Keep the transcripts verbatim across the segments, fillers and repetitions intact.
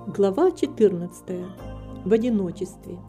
Глава четырнадцатая. В одиночестве.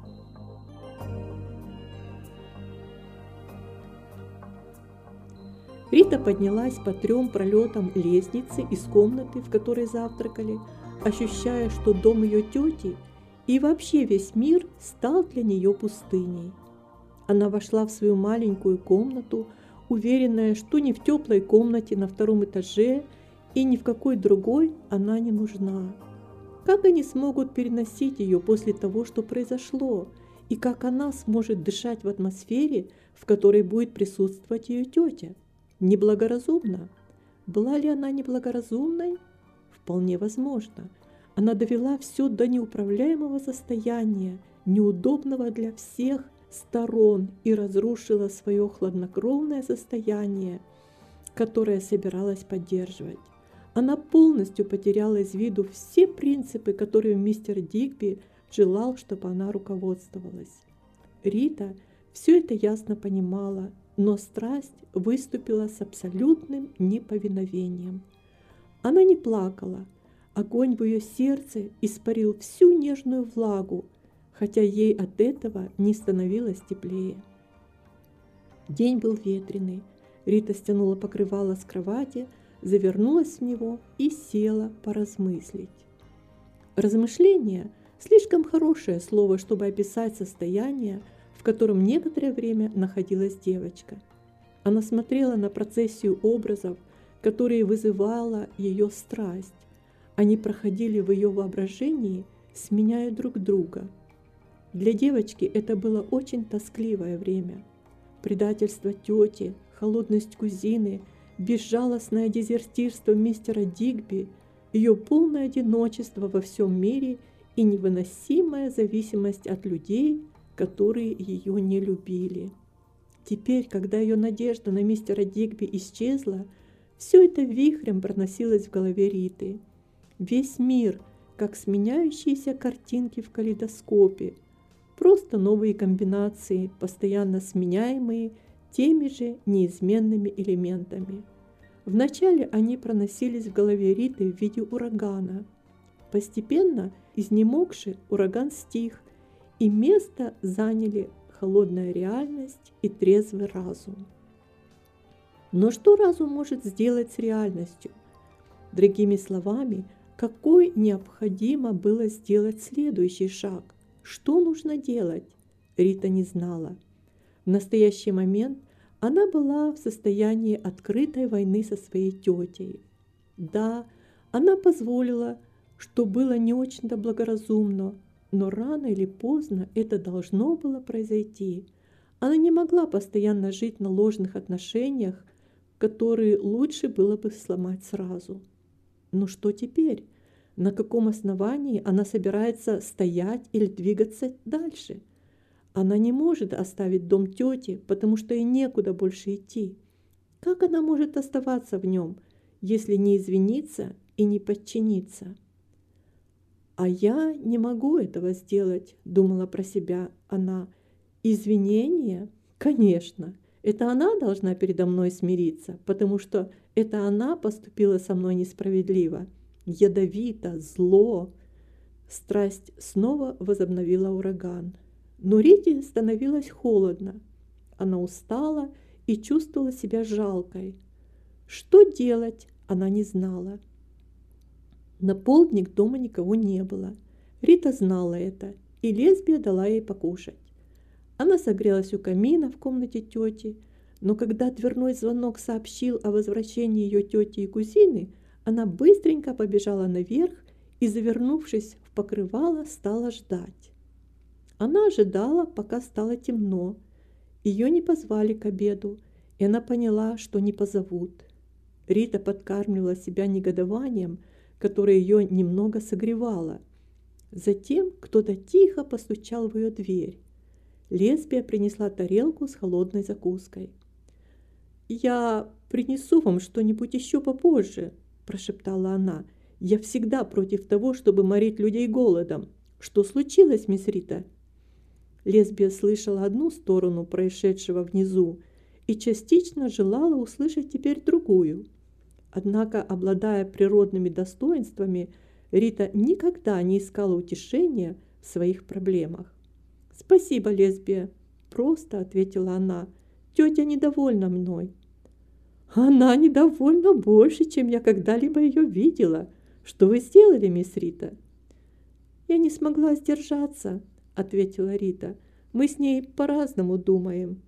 Рита поднялась по трем пролетам лестницы из комнаты, в которой завтракали, ощущая, что дом ее тети и вообще весь мир стал для нее пустыней. Она вошла в свою маленькую комнату, уверенная, что ни в теплой комнате на втором этаже и ни в какой другой она не нужна. Как они смогут переносить ее после того, что произошло, и как она сможет дышать в атмосфере, в которой будет присутствовать ее тетя? Неблагоразумно. Была ли она неблагоразумной? Вполне возможно. Она довела все до неуправляемого состояния, неудобного для всех сторон, и разрушила свое хладнокровное состояние, которое собиралась поддерживать. Она полностью потеряла из виду все принципы, которыми мистер Дигби желал, чтобы она руководствовалась. Рита все это ясно понимала, но страсть выступила с абсолютным неповиновением. Она не плакала. Огонь в ее сердце испарил всю нежную влагу, хотя ей от этого не становилось теплее. День был ветреный. Рита стянула покрывало с кровати, завернулась в него и села поразмыслить. Размышление – слишком хорошее слово, чтобы описать состояние, в котором некоторое время находилась девочка. Она смотрела на процессию образов, которые вызывала ее страсть. Они проходили в ее воображении, сменяя друг друга. Для девочки это было очень тоскливое время. Предательство тети, холодность кузины, безжалостное дезертирство мистера Дигби, ее полное одиночество во всем мире и невыносимая зависимость от людей, которые ее не любили. Теперь, когда ее надежда на мистера Дигби исчезла, все это вихрем проносилось в голове Риты. Весь мир, как сменяющиеся картинки в калейдоскопе, просто новые комбинации, постоянно сменяемые теми же неизменными элементами. Вначале они проносились в голове Риты в виде урагана. Постепенно, изнемогший, ураган стих, и место заняли холодная реальность и трезвый разум. Но что разум может сделать с реальностью? Другими словами, какой необходимо было сделать следующий шаг? Что нужно делать? Рита не знала. В настоящий момент она была в состоянии открытой войны со своей тетей. Да, она позволила, что было не очень-то благоразумно, но рано или поздно это должно было произойти. Она не могла постоянно жить на ложных отношениях, которые лучше было бы сломать сразу. Но что теперь? На каком основании она собирается стоять или двигаться дальше? Она не может оставить дом тети, потому что ей некуда больше идти. Как она может оставаться в нем, если не извиниться и не подчиниться? «А я не могу этого сделать», — думала про себя она. «Извинения? Конечно, это она должна передо мной смириться, потому что это она поступила со мной несправедливо, ядовито, зло». Страсть снова возобновила ураган. Но Рите становилось холодно. Она устала и чувствовала себя жалкой. Что делать, она не знала. На полдник дома никого не было. Рита знала это, и лесбия дала ей покушать. Она согрелась у камина в комнате тети, но когда дверной звонок сообщил о возвращении ее тети и кузины, она быстренько побежала наверх и, завернувшись в покрывало, стала ждать. Она ожидала, пока стало темно. Ее не позвали к обеду, и она поняла, что не позовут. Рита подкармливала себя негодованием, которое ее немного согревало. Затем кто-то тихо постучал в ее дверь. Лесбия принесла тарелку с холодной закуской. «Я принесу вам что-нибудь еще попозже», – прошептала она. «Я всегда против того, чтобы морить людей голодом. Что случилось, мисс Рита?» Лесбия слышала одну сторону происшедшего внизу и частично желала услышать теперь другую. Однако, обладая природными достоинствами, Рита никогда не искала утешения в своих проблемах. «Спасибо, лесбия», – просто ответила она. «Тетя недовольна мной». «Она недовольна больше, чем я когда-либо ее видела. Что вы сделали, мисс Рита?» «Я не смогла сдержаться», – ответила Рита. «Мы с ней по-разному думаем».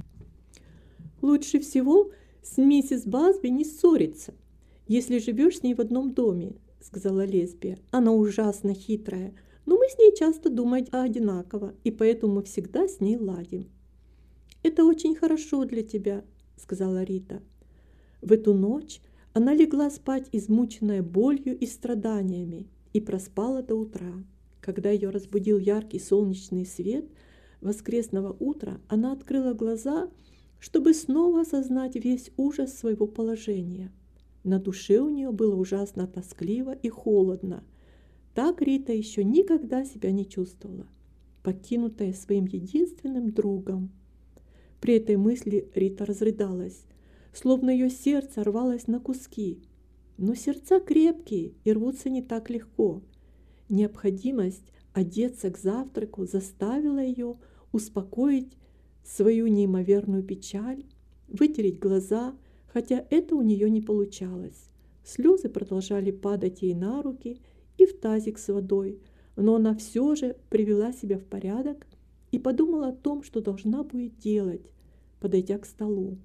«Лучше всего с миссис Басби не ссориться, если живешь с ней в одном доме», – сказала лесбия. «Она ужасно хитрая, но мы с ней часто думаем одинаково, и поэтому всегда с ней ладим». «Это очень хорошо для тебя», – сказала Рита. В эту ночь она легла спать, измученная болью и страданиями, и проспала до утра. Когда ее разбудил яркий солнечный свет воскресного утра, она открыла глаза, чтобы снова осознать весь ужас своего положения. На душе у нее было ужасно тоскливо и холодно. Так Рита еще никогда себя не чувствовала, покинутая своим единственным другом. При этой мысли Рита разрыдалась, словно ее сердце рвалось на куски. Но сердца крепкие и рвутся не так легко. Необходимость одеться к завтраку заставила ее успокоить свою неимоверную печаль, вытереть глаза, хотя это у нее не получалось. Слезы продолжали падать ей на руки и в тазик с водой, но она все же привела себя в порядок и подумала о том, что должна будет делать, подойдя к столу.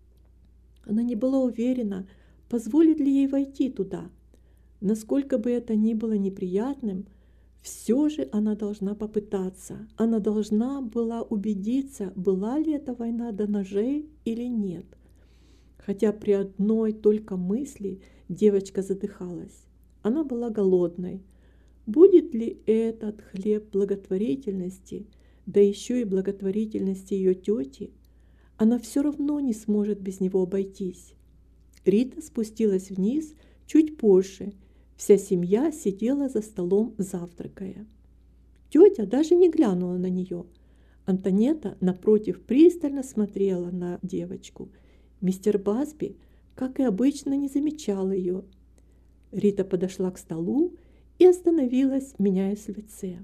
Она не была уверена, позволит ли ей войти туда. Насколько бы это ни было неприятным, все же она должна попытаться. Она должна была убедиться, была ли эта война до ножей или нет. Хотя при одной только мысли девочка задыхалась. Она была голодной. Будет ли этот хлеб благотворительности, да еще и благотворительности ее тети? Она все равно не сможет без него обойтись. Рита спустилась вниз чуть позже. Вся семья сидела за столом, завтракая. Тетя даже не глянула на нее. Антонетта, напротив, пристально смотрела на девочку. Мистер Басби, как и обычно, не замечал ее. Рита подошла к столу и остановилась, меняясь в лице.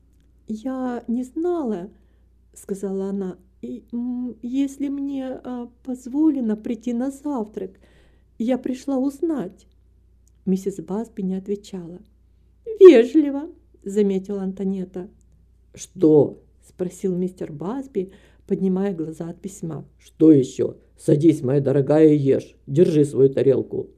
«Я не знала, — сказала она, — если мне а, позволено прийти на завтрак, я пришла узнать». Миссис Басби не отвечала. «Вежливо, — заметила Антонетта. «Что?» — спросил мистер Басби, поднимая глаза от письма. «Что еще? Садись, моя дорогая, и ешь. Держи свою тарелку».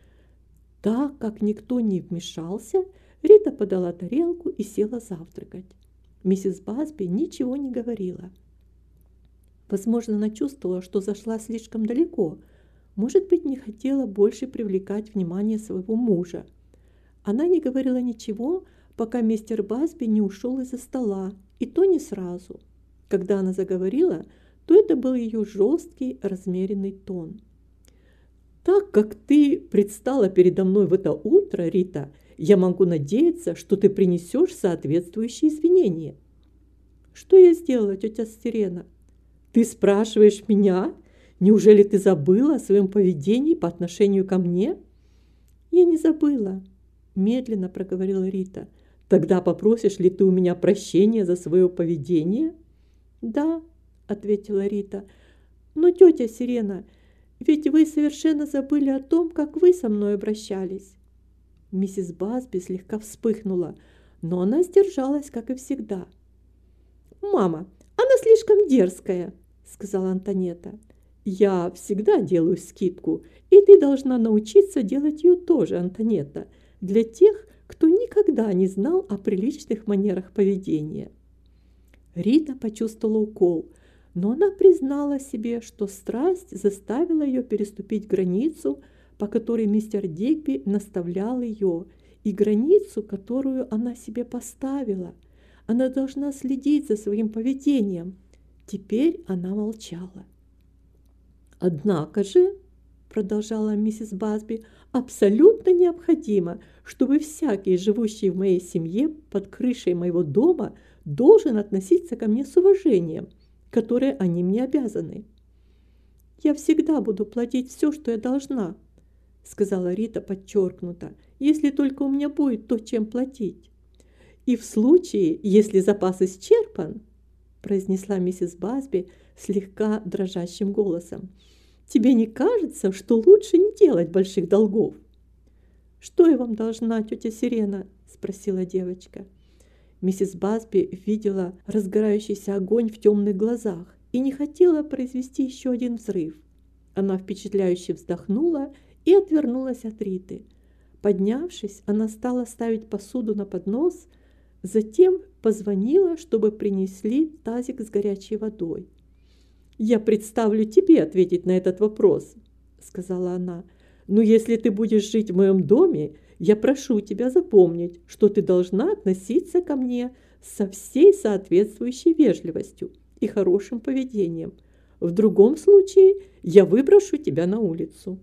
Так как никто не вмешался, Рита подала тарелку и села завтракать. Миссис Басби ничего не говорила. Возможно, она чувствовала, что зашла слишком далеко. Может быть, не хотела больше привлекать внимание своего мужа. Она не говорила ничего, пока мистер Басби не ушел из-за стола, и то не сразу. Когда она заговорила, то это был ее жесткий, размеренный тон. «Так как ты предстала передо мной в это утро, Рита, я могу надеяться, что ты принесешь соответствующие извинения». «Что я сделала, тетя Сирена?» «Ты спрашиваешь меня? Неужели ты забыла о своем поведении по отношению ко мне?» «Я не забыла», – медленно проговорила Рита. «Тогда попросишь ли ты у меня прощения за свое поведение?» «Да», – ответила Рита. «Но, тетя Сирена, ведь вы совершенно забыли о том, как вы со мной обращались». Миссис Басби слегка вспыхнула, но она сдержалась, как и всегда. «Мама, она слишком дерзкая», – сказала Антонетта. «Я всегда делаю скидку, и ты должна научиться делать ее тоже, Антонетта, для тех, кто никогда не знал о приличных манерах поведения». Рита почувствовала укол, но она признала себе, что страсть заставила ее переступить границу, по которой мистер Дигби наставлял ее, и границу, которую она себе поставила. Она должна следить за своим поведением. Теперь она молчала. «Однако же, — продолжала миссис Басби, — абсолютно необходимо, чтобы всякий, живущий в моей семье под крышей моего дома, должен относиться ко мне с уважением, которое они мне обязаны». «Я всегда буду платить все, что я должна», — сказала Рита подчеркнуто, — «если только у меня будет то, чем платить». «И в случае, если запас исчерпан», — произнесла миссис Басби слегка дрожащим голосом, «тебе не кажется, что лучше не делать больших долгов?» «Что я вам должна, тетя Сирена?» — спросила девочка. Миссис Басби видела разгорающийся огонь в темных глазах и не хотела произвести еще один взрыв. Она впечатляюще вздохнула и отвернулась от Риты. Поднявшись, она стала ставить посуду на поднос, затем позвонила, чтобы принесли тазик с горячей водой. «Я представлю тебе ответить на этот вопрос», — сказала она. «Но если ты будешь жить в моем доме, я прошу тебя запомнить, что ты должна относиться ко мне со всей соответствующей вежливостью и хорошим поведением. В другом случае я выброшу тебя на улицу».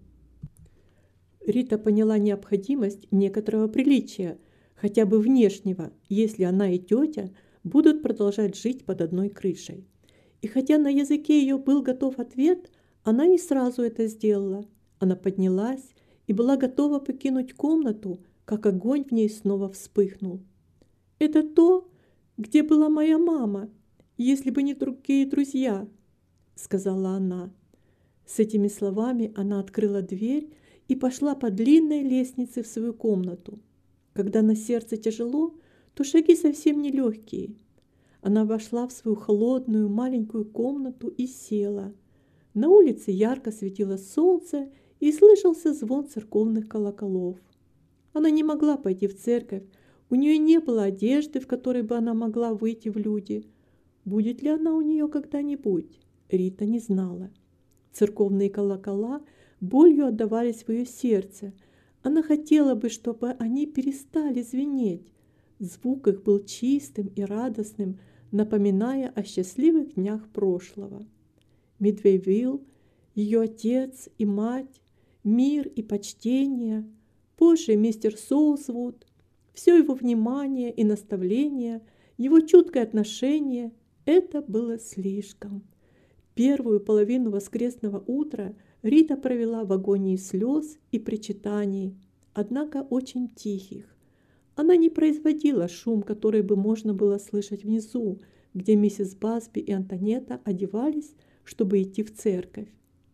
Рита поняла необходимость некоторого приличия, хотя бы внешнего, если она и тетя будут продолжать жить под одной крышей. И хотя на языке ее был готов ответ, она не сразу это сделала. Она поднялась и была готова покинуть комнату, как огонь в ней снова вспыхнул. «Это то, где была моя мама, если бы не другие друзья», — сказала она. С этими словами она открыла дверь и пошла по длинной лестнице в свою комнату. Когда на сердце тяжело, то шаги совсем не легкие. Она вошла в свою холодную маленькую комнату и села. На улице ярко светило солнце и слышался звон церковных колоколов. Она не могла пойти в церковь, у нее не было одежды, в которой бы она могла выйти в люди. Будет ли она у нее когда-нибудь? Рита не знала. Церковные колокола болью отдавались в ее сердце. Она хотела бы, чтобы они перестали звенеть. Звук их был чистым и радостным, напоминая о счастливых днях прошлого. Мидвейвилл, ее отец и мать, мир и почтение, позже мистер Соусвуд, все его внимание и наставление, его чуткое отношение – это было слишком. Первую половину воскресного утра Рита провела в агонии слез и причитаний, однако очень тихих. Она не производила шум, который бы можно было слышать внизу, где миссис Басби и Антонетта одевались, чтобы идти в церковь.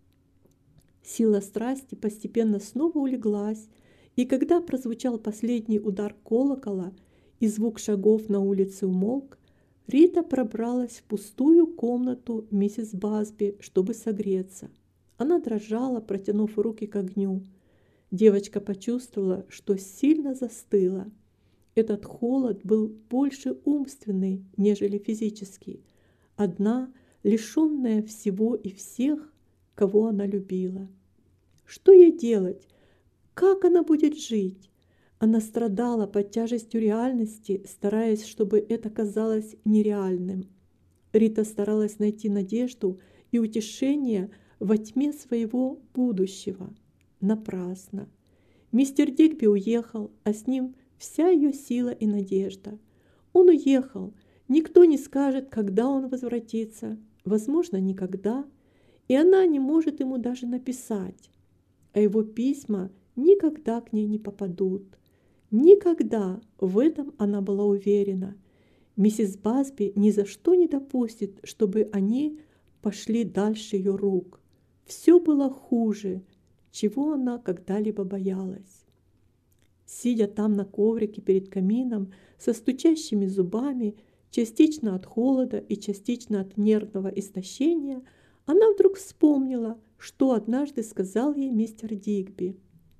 Сила страсти постепенно снова улеглась, и когда прозвучал последний удар колокола и звук шагов на улице умолк, Рита пробралась в пустую комнату миссис Басби, чтобы согреться. Она дрожала, протянув руки к огню. Девочка почувствовала, что сильно застыла. Этот холод был больше умственный, нежели физический. Одна, лишенная всего и всех, кого она любила. Что ей делать? Как она будет жить? Она страдала под тяжестью реальности, стараясь, чтобы это казалось нереальным. Рита старалась найти надежду и утешение во тьме своего будущего. Напрасно. Мистер Дигби уехал, а с ним вся ее сила и надежда. Он уехал. Никто не скажет, когда он возвратится. Возможно, никогда. И она не может ему даже написать. А его письма никогда к ней не попадут. Никогда, в этом она была уверена. Миссис Басби ни за что не допустит, чтобы они пошли дальше ее рук. Все было хуже, чего она когда-либо боялась. Сидя там на коврике перед камином, со стучащими зубами, частично от холода и частично от нервного истощения, она вдруг вспомнила, что однажды сказал ей мистер Дигби.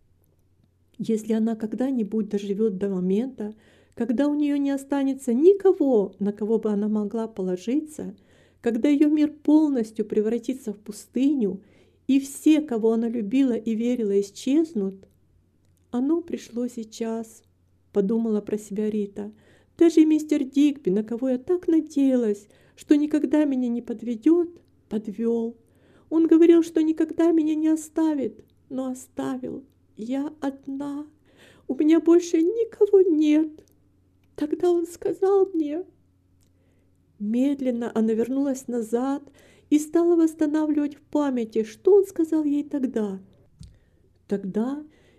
Если она когда-нибудь доживет до момента, когда у нее не останется никого, на кого бы она могла положиться, когда ее мир полностью превратится в пустыню, и все, кого она любила и верила, исчезнут, оно пришло сейчас, подумала про себя Рита. Даже мистер Дигби, на кого я так надеялась, что никогда меня не подведет, подвел. Он говорил, что никогда меня не оставит, но оставил. Я одна, у меня больше никого нет. Тогда он сказал мне... Медленно она вернулась назад и стала восстанавливать в памяти, что он сказал ей тогда. Тогда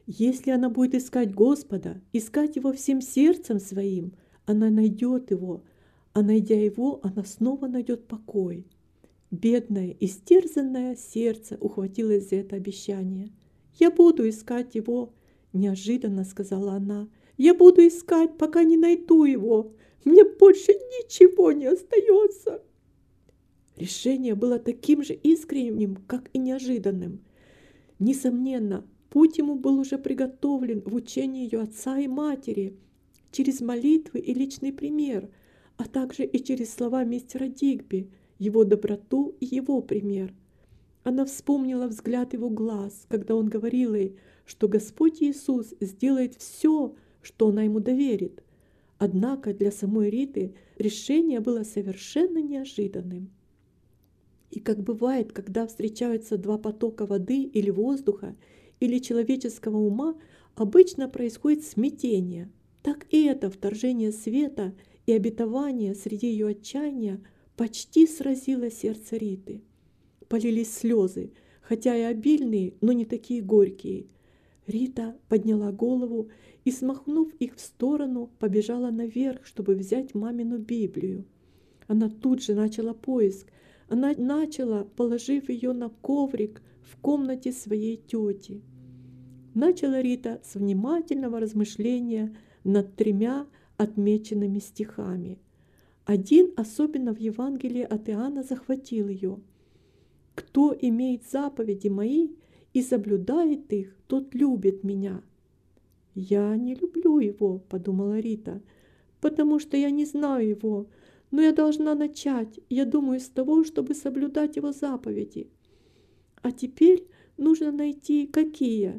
Если она будет искать Господа, искать Его всем сердцем своим, она найдет Его, а найдя Его, она снова найдет покой. Бедное, истерзанное сердце ухватилось за это обещание. «Я буду искать Его», — неожиданно сказала она. «Я буду искать, пока не найду Его. Мне больше ничего не остается». Решение было таким же искренним, как и неожиданным. Несомненно, путь ему был уже приготовлен в учении ее отца и матери, через молитвы и личный пример, а также и через слова мистера Дигби, его доброту и его пример. Она вспомнила взгляд его глаз, когда он говорил ей, что Господь Иисус сделает все, что она ему доверит. Однако для самой Риты решение было совершенно неожиданным. И как бывает, когда встречаются два потока воды или воздуха, или человеческого ума, обычно происходит смятение. Так и это вторжение света и обетование среди ее отчаяния почти сразило сердце Риты. Полились слезы, хотя и обильные, но не такие горькие. Рита подняла голову и, смахнув их в сторону, побежала наверх, чтобы взять мамину Библию. Она тут же начала поиск. Она начала, положив ее на коврик в комнате своей тети. Начала Рита с внимательного размышления над тремя отмеченными стихами. Один особенно в Евангелии от Иоанна захватил ее. «Кто имеет заповеди мои и соблюдает их, тот любит меня». «Я не люблю его», — подумала Рита, «потому что я не знаю его, но я должна начать, я думаю, с того, чтобы соблюдать его заповеди. А теперь нужно найти, какие».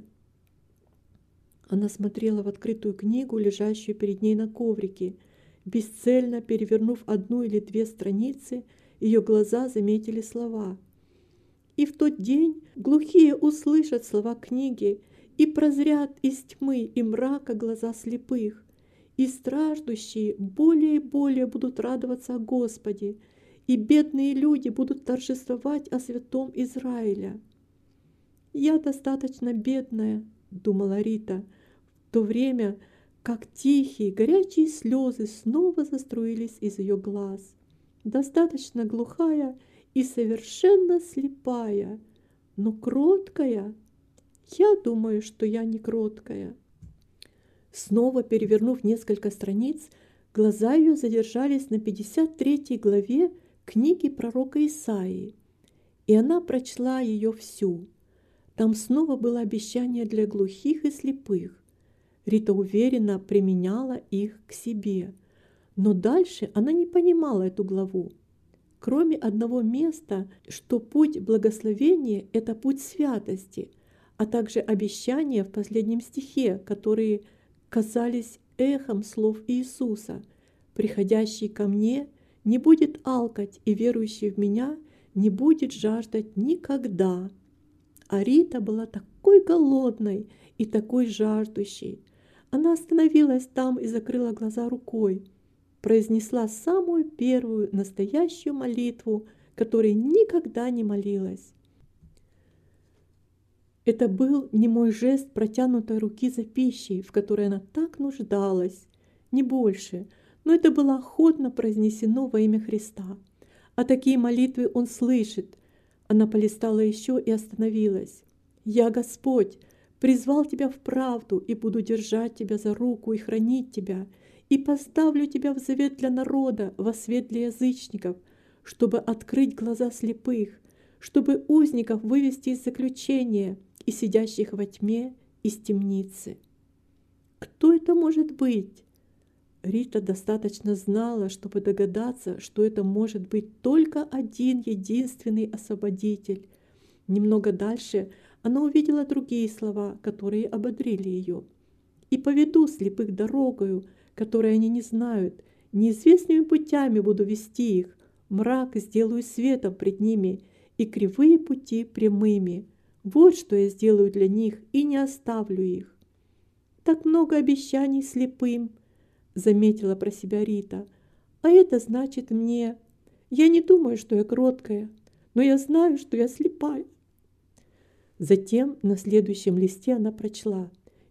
Она смотрела в открытую книгу, лежащую перед ней на коврике. Бесцельно перевернув одну или две страницы, ее глаза заметили слова. «И в тот день глухие услышат слова книги, и прозрят из тьмы и мрака глаза слепых, и страждущие более и более будут радоваться о Господе, и бедные люди будут торжествовать о святом Израиля». «Я достаточно бедная», — думала Рита, в то время как тихие, горячие слезы снова заструились из ее глаз. «Достаточно глухая и совершенно слепая, но кроткая. Я думаю, что я не кроткая». Снова перевернув несколько страниц, глаза ее задержались на пятьдесят третьей главе книги пророка Исаии, и она прочла ее всю. Там снова было обещание для глухих и слепых. Рита уверенно применяла их к себе, но дальше она не понимала эту главу. Кроме одного места, что путь благословения – это путь святости, а также обещания в последнем стихе, которые казались эхом слов Иисуса: «Приходящий ко мне не будет алкать, и верующий в меня не будет жаждать никогда». А Рита была такой голодной и такой жаждущей. Она остановилась там и закрыла глаза рукой, произнесла самую первую настоящую молитву, которой никогда не молилась. Это был немой жест протянутой руки за пищей, в которой она так нуждалась, не больше, но это было охотно произнесено во имя Христа. А такие молитвы Он слышит. Она полистала еще и остановилась. «Я, Господь, призвал Тебя в правду и буду держать Тебя за руку и хранить Тебя, и поставлю Тебя в завет для народа, во свет для язычников, чтобы открыть глаза слепых, чтобы узников вывести из заключения и сидящих во тьме из темницы». Кто это может быть? Рита достаточно знала, чтобы догадаться, что это может быть только один единственный освободитель. Немного дальше она увидела другие слова, которые ободрили ее. «И поведу слепых дорогою, которой они не знают, неизвестными путями буду вести их, мрак сделаю светом пред ними, и кривые пути прямыми. Вот что я сделаю для них, и не оставлю их». Так много обещаний слепым, заметила про себя Рита. А это значит мне. Я не думаю, что я кроткая, но я знаю, что я слепая. Затем на следующем листе она прочла: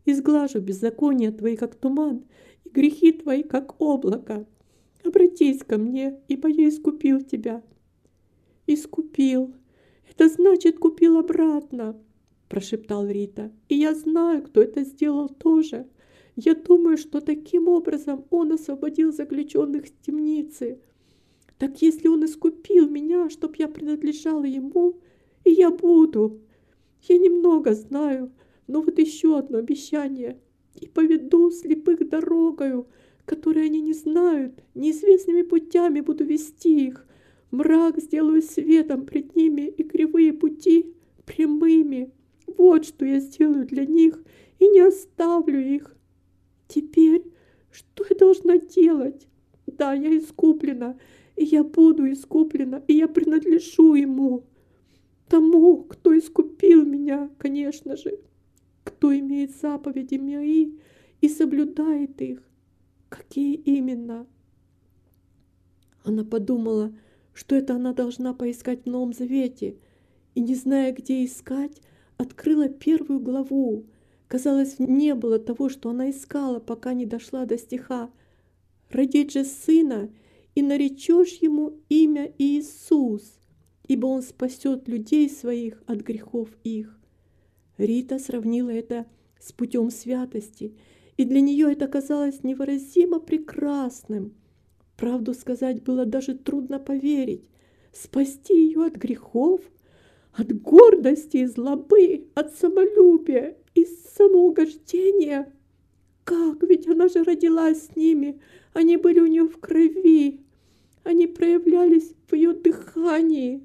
изглажу беззакония твои, как туман, и грехи твои, как облако. Обратись ко мне, ибо я искупил тебя». «Искупил. Это значит, купил обратно», – прошептал Рита. «И я знаю, кто это сделал тоже. Я думаю, что таким образом он освободил заключенных из темницы. Так если он искупил меня, чтоб я принадлежала ему, и я буду. Я немного знаю, но вот еще одно обещание. И поведу слепых дорогою, которые они не знают, неизвестными путями буду вести их. Мрак сделаю светом пред ними, и кривые пути прямыми. Вот что я сделаю для них, и не оставлю их. Теперь что я должна делать? Да, я искуплена, и я буду искуплена, и я принадлежу ему. Тому, кто искупил меня, конечно же, кто имеет заповеди мои и соблюдает их. Какие именно?» Она подумала, что это она должна поискать в Новом Завете, и, не зная, где искать, открыла первую главу. Казалось, не было того, что она искала, пока не дошла до стиха: «Родить же сына, и наречешь ему имя Иисус, ибо он спасет людей своих от грехов их». Рита сравнила это с путем святости, и для нее это казалось невыразимо прекрасным. Правду сказать, было даже трудно поверить. Спасти ее от грехов, от гордости и злобы, от самолюбия и самоугождения. Как? Ведь она же родилась с ними, они были у нее в крови, они проявлялись в ее дыхании.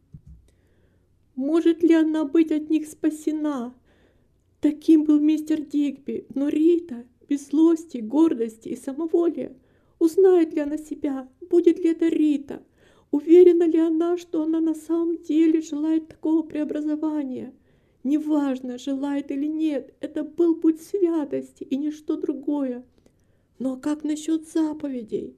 Может ли она быть от них спасена? Таким был мистер Дигби, но Рита, без злости, гордости и самоволия, узнает ли она себя, будет ли это Рита, уверена ли она, что она на самом деле желает такого преобразования? Неважно, желает или нет, это был путь святости и ничто другое. Но как насчет заповедей?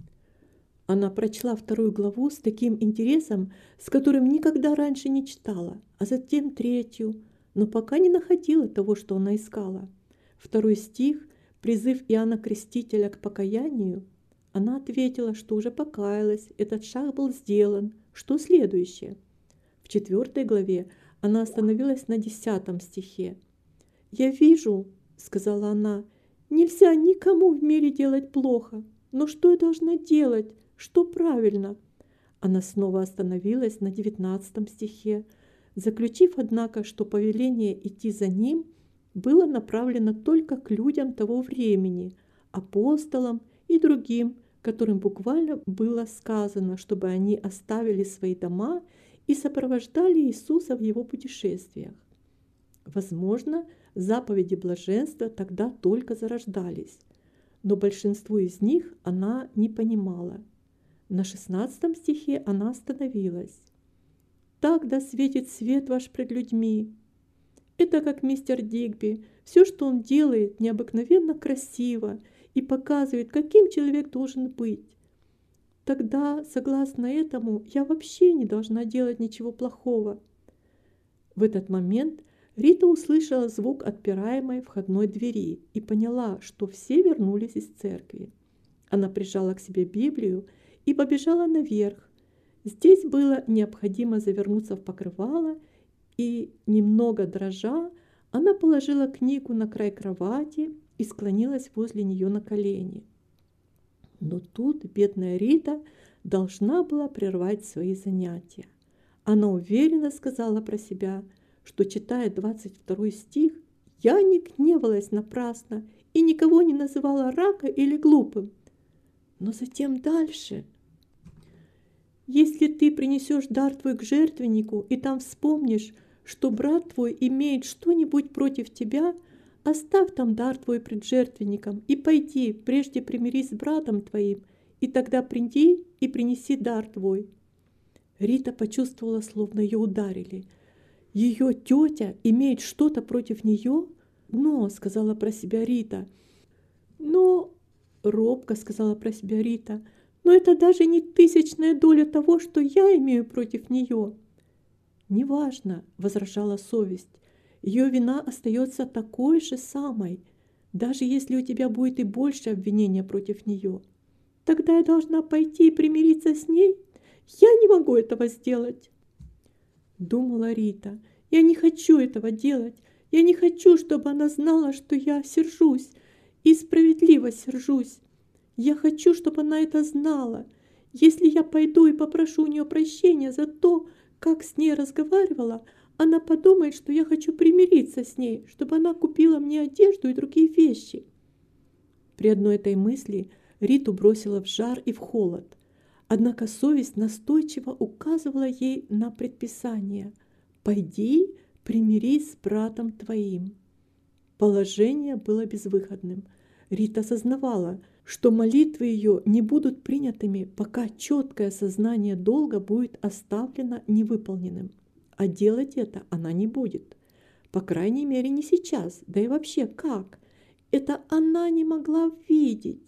Она прочла вторую главу с таким интересом, с которым никогда раньше не читала, а затем третью, но пока не находила того, что она искала. Второй стих, призыв Иоанна Крестителя к покаянию, она ответила, что уже покаялась, этот шаг был сделан. Что следующее? В четвертой главе она остановилась на десятом стихе. «Я вижу, — сказала она, — нельзя никому в мире делать плохо, но что я должна делать? Что правильно?» Она снова остановилась на девятнадцатом стихе, заключив, однако, что повеление идти за ним было направлено только к людям того времени, апостолам и другим, которым буквально было сказано, чтобы они оставили свои дома и сопровождали Иисуса в его путешествиях. Возможно, заповеди блаженства тогда только зарождались, но большинству из них она не понимала. На шестнадцатом стихе она остановилась. «Так да светит свет ваш пред людьми». Это как мистер Дигби. Все, что он делает, необыкновенно красиво и показывает, каким человек должен быть. Тогда, согласно этому, я вообще не должна делать ничего плохого. В этот момент Рита услышала звук отпираемой входной двери и поняла, что все вернулись из церкви. Она прижала к себе Библию и побежала наверх. Здесь было необходимо завернуться в покрывало, и, немного дрожа, она положила книгу на край кровати и склонилась возле нее на колени. Но тут бедная Рита должна была прервать свои занятия. Она уверенно сказала про себя, что, читая двадцать второй стих, «Я не гневалась напрасно и никого не называла рака или глупым». Но затем дальше. «Если ты принесешь дар твой к жертвеннику и там вспомнишь, что брат твой имеет что-нибудь против тебя, оставь там дар твой пред жертвенником и пойди, прежде примирись с братом твоим, и тогда приди и принеси дар твой». Рита почувствовала, словно ее ударили. Ее тетя имеет что-то против нее? «Но», — сказала про себя Рита. «Но», — робко сказала про себя Рита, «но это даже не тысячная доля того, что я имею против нее». «Неважно», — возражала совесть. Ее вина остается такой же самой, даже если у тебя будет и больше обвинения против нее. Тогда я должна пойти и примириться с ней? Я не могу этого сделать, думала Рита. Я не хочу этого делать. Я не хочу, чтобы она знала, что я сержусь и справедливо сержусь. Я хочу, чтобы она это знала. Если я пойду и попрошу у нее прощения за то, как с ней разговаривала, она подумает, что я хочу примириться с ней, чтобы она купила мне одежду и другие вещи. При одной этой мысли Риту бросила в жар и в холод. Однако совесть настойчиво указывала ей на предписание: «Пойди, примирись с братом твоим». Положение было безвыходным. Рита осознавала, что молитвы ее не будут принятыми, пока четкое сознание долга будет оставлено невыполненным. А делать это она не будет. По крайней мере, не сейчас. Да и вообще, как? Это она не могла видеть.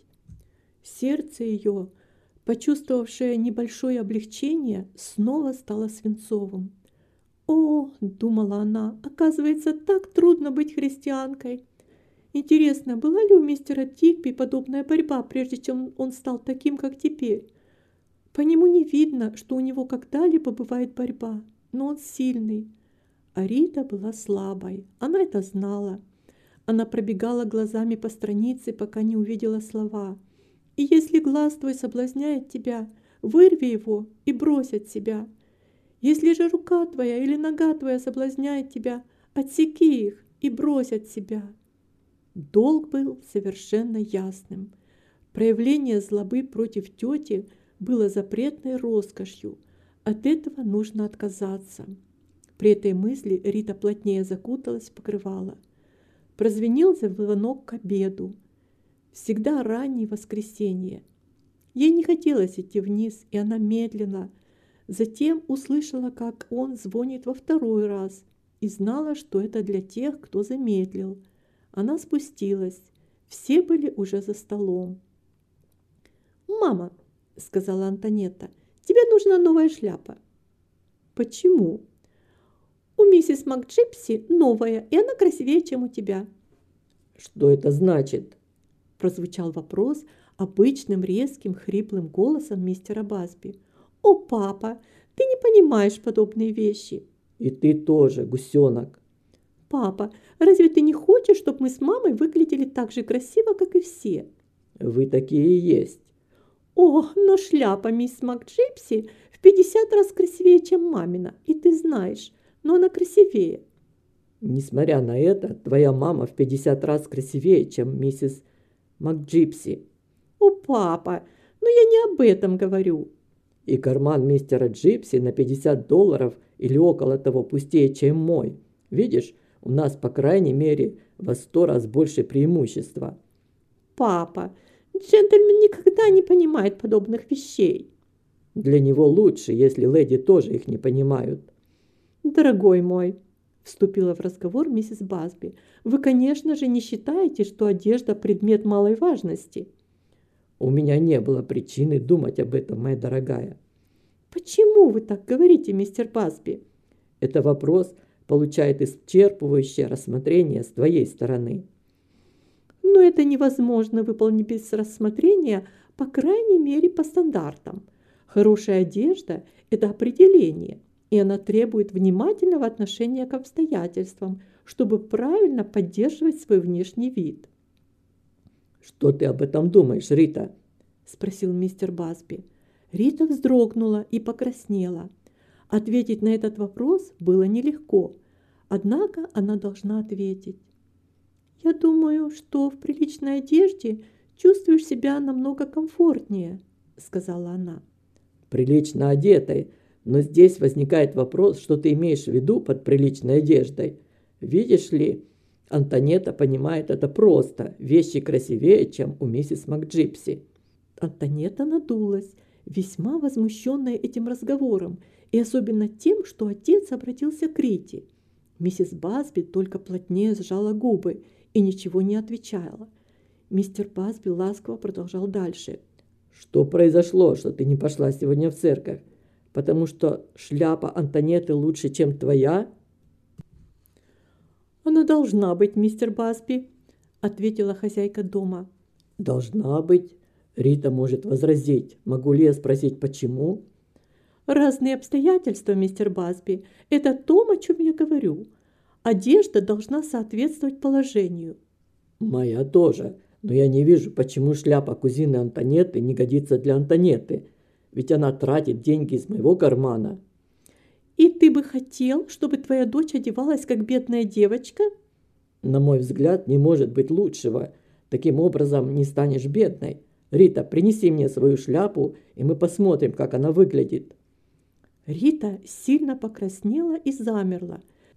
Сердце ее, почувствовавшее небольшое облегчение, снова стало свинцовым. «О, — думала она, — оказывается, так трудно быть христианкой. Интересно, была ли у мистера Дигби подобная борьба, прежде чем он стал таким, как теперь? По нему не видно, что у него когда-либо бывает борьба, но он сильный». А Рита была слабой, она это знала. Она пробегала глазами по странице, пока не увидела слова: «И если глаз твой соблазняет тебя, вырви его и брось от себя. Если же рука твоя или нога твоя соблазняет тебя, отсеки их и брось от себя». Долг был совершенно ясным. Проявление злобы против тети было запретной роскошью. От этого нужно отказаться. При этой мысли Рита плотнее закуталась в покрывало. Прозвенел звонок к обеду. Всегда раннее воскресенье. Ей не хотелось идти вниз, и она медленно. Затем услышала, как он звонит во второй раз, и знала, что это для тех, кто замедлил. Она спустилась. Все были уже за столом. «Мама, — сказала Антонетта, — тебе нужна новая шляпа». «Почему?» «У миссис МакДжипси новая, и она красивее, чем у тебя». «Что это значит?» — прозвучал вопрос обычным резким хриплым голосом мистера Басби. «О, папа, ты не понимаешь подобные вещи». «И ты тоже, гусенок». «Папа, разве ты не хочешь, чтобы мы с мамой выглядели так же красиво, как и все?» «Вы такие и есть». «О, но шляпа мисс МакДжипси в пятьдесят раз красивее, чем мамина, и ты знаешь, но она красивее». «Несмотря на это, твоя мама в пятьдесят раз красивее, чем миссис МакДжипси». «О, папа, но я не об этом говорю». «И карман мистера Джипси на пятьдесят долларов или около того пустее, чем мой. Видишь, у нас, по крайней мере, во сто раз больше преимущества». «Папа, джентльмен никогда не понимает подобных вещей». «Для него лучше, если леди тоже их не понимают». «Дорогой мой, — вступила в разговор миссис Басби, — вы, конечно же, не считаете, что одежда — предмет малой важности». «У меня не было причины думать об этом, моя дорогая». «Почему вы так говорите, мистер Басби?» «Это вопрос получает исчерпывающее рассмотрение с твоей стороны». «Но это невозможно выполнить без рассмотрения, по крайней мере, по стандартам. Хорошая одежда — это определение, и она требует внимательного отношения к обстоятельствам, чтобы правильно поддерживать свой внешний вид». «Что ты об этом думаешь, Рита?» — спросил мистер Басби. Рита вздрогнула и покраснела. Ответить на этот вопрос было нелегко, однако она должна ответить. «Я думаю, что в приличной одежде чувствуешь себя намного комфортнее», — сказала она. «Прилично одетой, но здесь возникает вопрос, что ты имеешь в виду под приличной одеждой. Видишь ли, Антонетта понимает это просто. Вещи красивее, чем у миссис МакДжипси». Антонетта надулась, весьма возмущенная этим разговором, и особенно тем, что отец обратился к Рите. Миссис Басби только плотнее сжала губы и ничего не отвечала. Мистер Басби ласково продолжал дальше. «Что произошло, что ты не пошла сегодня в церковь? Потому что шляпа Антонетты лучше, чем твоя?» «Она должна быть, мистер Басби», – ответила хозяйка дома. «Должна быть?» Рита может возразить. Могу ли я спросить, почему? «Разные обстоятельства, мистер Басби. Это то, о чем я говорю. Одежда должна соответствовать положению». «Моя тоже. Но я не вижу, почему шляпа кузины Антонетты не годится для Антонетты. Ведь она тратит деньги из моего кармана». «И ты бы хотел, чтобы твоя дочь одевалась, как бедная девочка?» «На мой взгляд, не может быть лучшего. Таким образом не станешь бедной. Рита, принеси мне свою шляпу, и мы посмотрим, как она выглядит». Рита сильно покраснела и замерла.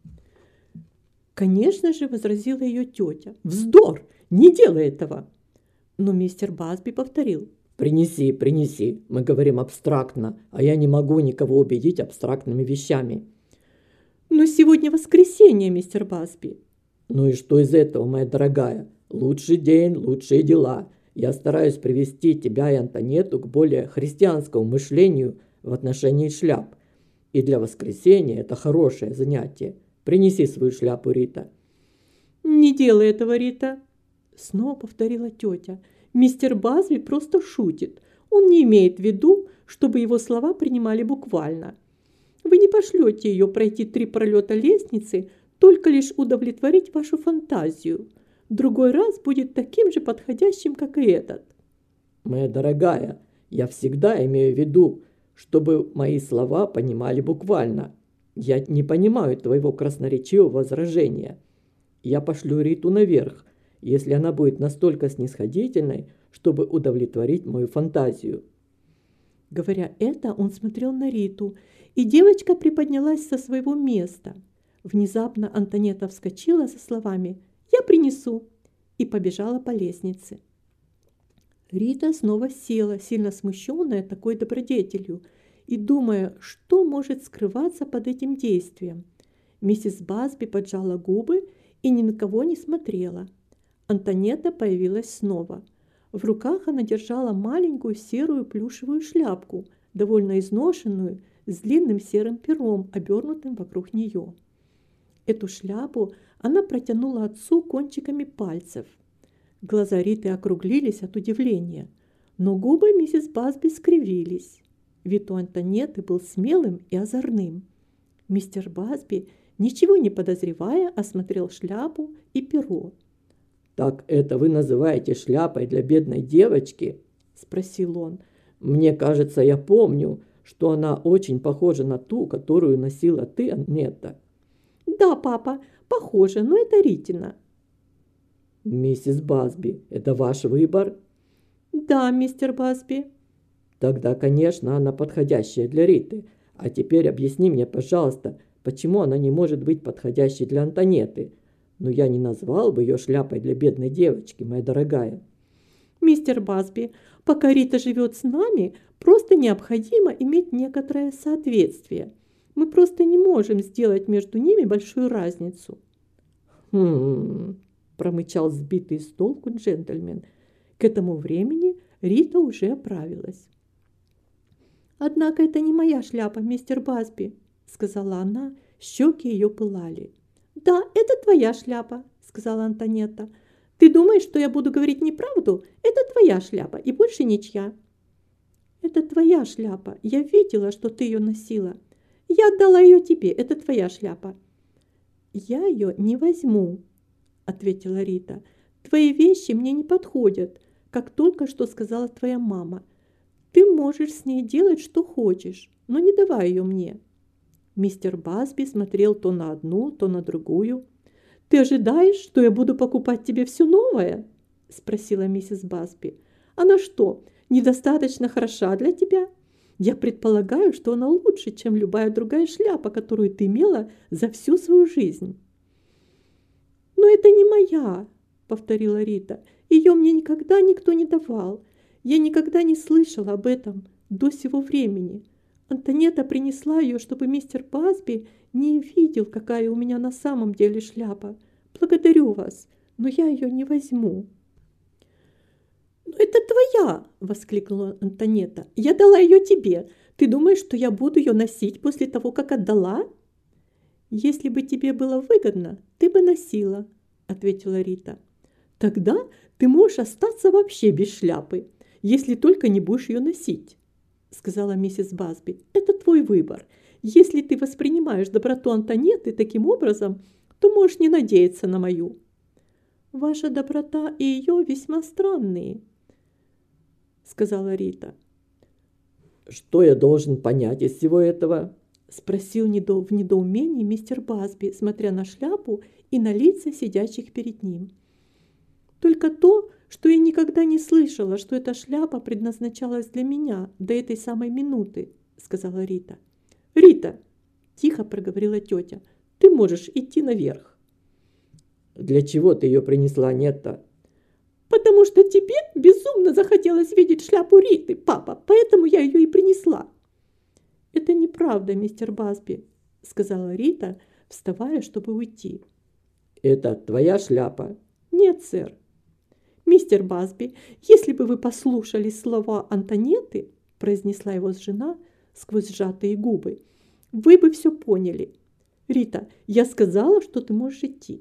«Конечно же», – возразила ее тетя. «Вздор! Не делай этого!» Но мистер Басби повторил. «Принеси, принеси. Мы говорим абстрактно, а я не могу никого убедить абстрактными вещами». «Но сегодня воскресенье, мистер Басби». «Ну и что из этого, моя дорогая? Лучший день, лучшие дела. Я стараюсь привести тебя и Антонетту к более христианскому мышлению в отношении шляп. И для воскресенья это хорошее занятие. Принеси свою шляпу, Рита». «Не делай этого, Рита», – снова повторила тетя. «Мистер Басби просто шутит. Он не имеет в виду, чтобы его слова принимали буквально. Вы не пошлете ее пройти три пролета лестницы, только лишь удовлетворить вашу фантазию. Другой раз будет таким же подходящим, как и этот». «Моя дорогая, я всегда имею в виду, чтобы мои слова понимали буквально. Я не понимаю твоего красноречивого возражения. Я пошлю Риту наверх, если она будет настолько снисходительной, чтобы удовлетворить мою фантазию». Говоря это, он смотрел на Риту, и девочка приподнялась со своего места. Внезапно Антонетта вскочила со словами «Я принесу» и побежала по лестнице. Рита снова села, сильно смущенная такой добродетелью, и думая, что может скрываться под этим действием. Миссис Басби поджала губы и ни на кого не смотрела. Антонетта появилась снова. В руках она держала маленькую серую плюшевую шляпку, довольно изношенную, с длинным серым пером, обернутым вокруг нее. Эту шляпу она протянула отцу кончиками пальцев. Глаза Риты округлились от удивления, но губы миссис Басби скривились. Вид у Антонетты был смелым и озорным. Мистер Басби, ничего не подозревая, осмотрел шляпу и перо. «Так это вы называете шляпой для бедной девочки?» – спросил он. «Мне кажется, я помню, что она очень похожа на ту, которую носила ты, Аннетта». «Да, папа, похоже, но это Ритина». «Миссис Басби, это ваш выбор?» «Да, мистер Басби». «Тогда, конечно, она подходящая для Риты. А теперь объясни мне, пожалуйста, почему она не может быть подходящей для Антонетты? Но я не назвал бы ее шляпой для бедной девочки, моя дорогая». «Мистер Басби, пока Рита живет с нами, просто необходимо иметь некоторое соответствие. Мы просто не можем сделать между ними большую разницу». «Хм...» – промычал сбитый с толку джентльмен. К этому времени Рита уже оправилась. «Однако это не моя шляпа, мистер Басби», – сказала она, щеки ее пылали. «Да, это твоя шляпа», – сказала Антонетта. «Ты думаешь, что я буду говорить неправду? Это твоя шляпа и больше ничья». «Это твоя шляпа. Я видела, что ты ее носила. Я отдала ее тебе. Это твоя шляпа». «Я ее не возьму», – ответила Рита. «Твои вещи мне не подходят, как только что сказала твоя мама. Ты можешь с ней делать, что хочешь, но не давай ее мне». Мистер Басби смотрел то на одну, то на другую. «Ты ожидаешь, что я буду покупать тебе все новое?» – спросила миссис Басби. «Она что, недостаточно хороша для тебя? Я предполагаю, что она лучше, чем любая другая шляпа, которую ты имела за всю свою жизнь». «Но это не моя», – повторила Рита. «Ее мне никогда никто не давал. Я никогда не слышала об этом до сего времени. Антонетта принесла ее, чтобы мистер Басби не видел, какая у меня на самом деле шляпа. Благодарю вас, но я ее не возьму». «Но это твоя!» – воскликнула Антонетта. «Я дала ее тебе. Ты думаешь, что я буду ее носить после того, как отдала?» «Если бы тебе было выгодно, ты бы носила», – ответила Рита. «Тогда ты можешь остаться вообще без шляпы, если только не будешь ее носить», – сказала миссис Басби. «Это твой выбор. Если ты воспринимаешь доброту Антонетты таким образом, то можешь не надеяться на мою». «Ваша доброта и ее весьма странные», – сказала Рита. «Что я должен понять из всего этого?» – спросил в недоумении мистер Басби, смотря на шляпу и на лица сидящих перед ним. «Только то, что я никогда не слышала, что эта шляпа предназначалась для меня до этой самой минуты», – сказала Рита. «Рита», – тихо проговорила тетя, – «ты можешь идти наверх». «Для чего ты ее принесла, Нетта?» «Потому что тебе безумно захотелось видеть шляпу Риты, папа, поэтому я ее и принесла». «Это неправда, мистер Басби», – сказала Рита, вставая, чтобы уйти. «Это твоя шляпа?» «Нет, сэр». «Мистер Басби, если бы вы послушали слова Антонетты», – произнесла его жена сквозь сжатые губы, – «вы бы все поняли. Рита, я сказала, что ты можешь идти».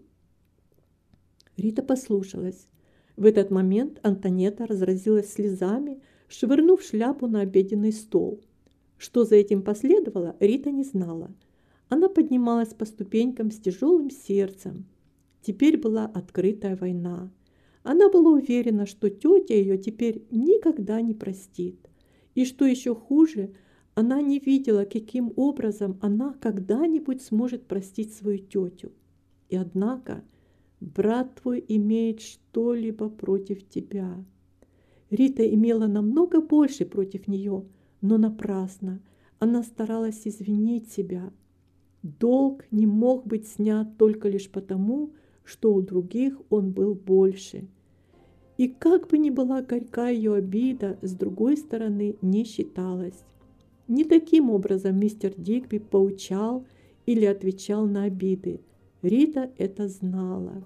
Рита послушалась. В этот момент Антонетта разразилась слезами, швырнув шляпу на обеденный стол. Что за этим последовало, Рита не знала. Она поднималась по ступенькам с тяжелым сердцем. Теперь была открытая война. Она была уверена, что тетя ее теперь никогда не простит. И что еще хуже, она не видела, каким образом она когда-нибудь сможет простить свою тетю. И однако брат твой имеет что-либо против тебя. Рита имела намного больше против нее, но напрасно. Она старалась извинить себя. Долг не мог быть снят только лишь потому, что у других он был больше. И как бы ни была горька ее обида, с другой стороны не считалась. Не таким образом мистер Дигби поучал или отвечал на обиды. Рита это знала.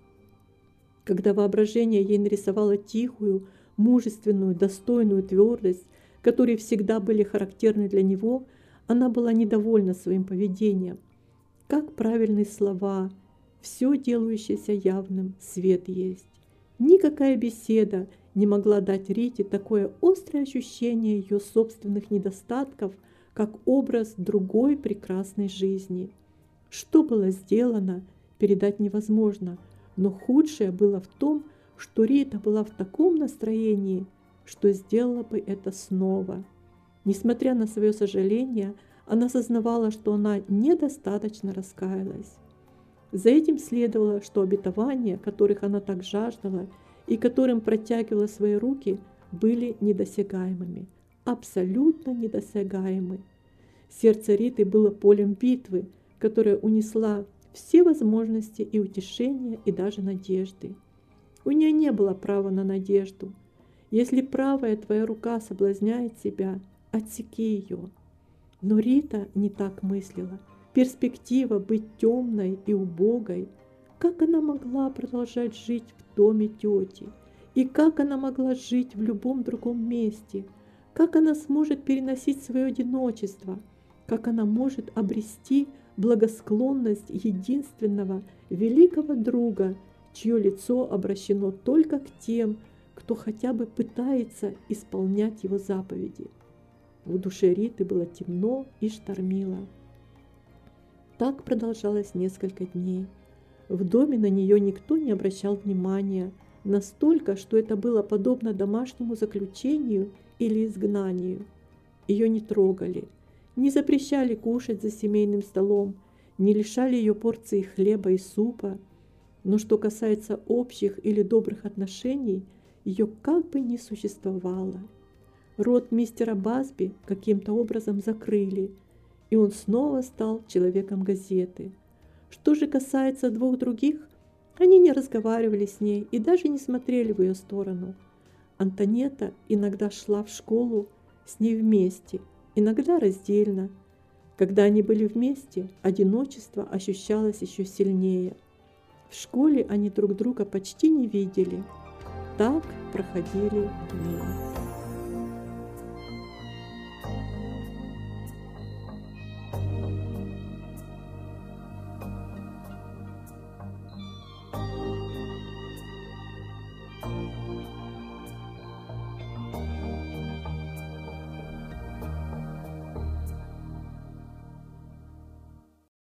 Когда воображение ей нарисовало тихую, мужественную, достойную твердость, которые всегда были характерны для него, она была недовольна своим поведением. Как правильные слова, все делающееся явным, свет есть. Никакая беседа не могла дать Рите такое острое ощущение ее собственных недостатков, как образ другой прекрасной жизни. Что было сделано, передать невозможно, но худшее было в том, что Рита была в таком настроении, что сделала бы это снова. Несмотря на свое сожаление, она сознавала, что она недостаточно раскаялась. За этим следовало, что обетования, которых она так жаждала и которым протягивала свои руки, были недосягаемыми, абсолютно недосягаемы. Сердце Риты было полем битвы, которая унесла все возможности и утешения, и даже надежды. У нее не было права на надежду. Если правая твоя рука соблазняет тебя, отсеки ее. Но Рита не так мыслила. Перспектива быть темной и убогой, как она могла продолжать жить в доме тети? И как она могла жить в любом другом месте? Как она сможет переносить свое одиночество? Как она может обрести благосклонность единственного великого друга, чье лицо обращено только к тем, кто хотя бы пытается исполнять его заповеди? В душе Риты было темно и штормило. Так продолжалось несколько дней. В доме на нее никто не обращал внимания, настолько, что это было подобно домашнему заключению или изгнанию. Ее не трогали, не запрещали кушать за семейным столом, не лишали ее порции хлеба и супа. Но что касается общих или добрых отношений, ее как бы не существовало. Род мистера Басби каким-то образом закрыли, и он снова стал человеком газеты. Что же касается двух других, они не разговаривали с ней и даже не смотрели в ее сторону. Антонетта иногда шла в школу с ней вместе, иногда раздельно. Когда они были вместе, одиночество ощущалось еще сильнее. В школе они друг друга почти не видели. Так проходили дни.